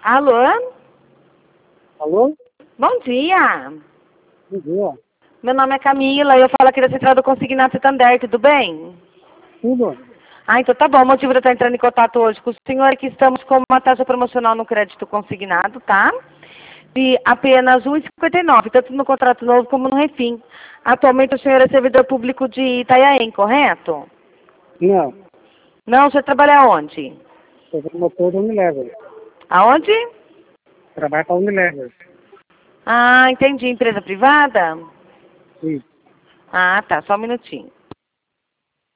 Alô? Alô? Bom dia. Bom dia. Meu nome é Camila e eu falo aqui da Central do Consignado Santander, tudo bem? Tudo? Ah, então tá bom. O motivo de eu estar entrando em contato hoje com o senhor é que estamos com uma taxa promocional no crédito consignado, tá? De apenas R$ 1,59, tanto no contrato novo como no refim. Atualmente o senhor é servidor público de Itanhaém, correto? Não. Não, o senhor trabalha onde? Sou promotor da Unilever. Aonde? Trabalho para a Unilever. Ah, entendi. Empresa privada? Sim. Ah, tá. Só um minutinho.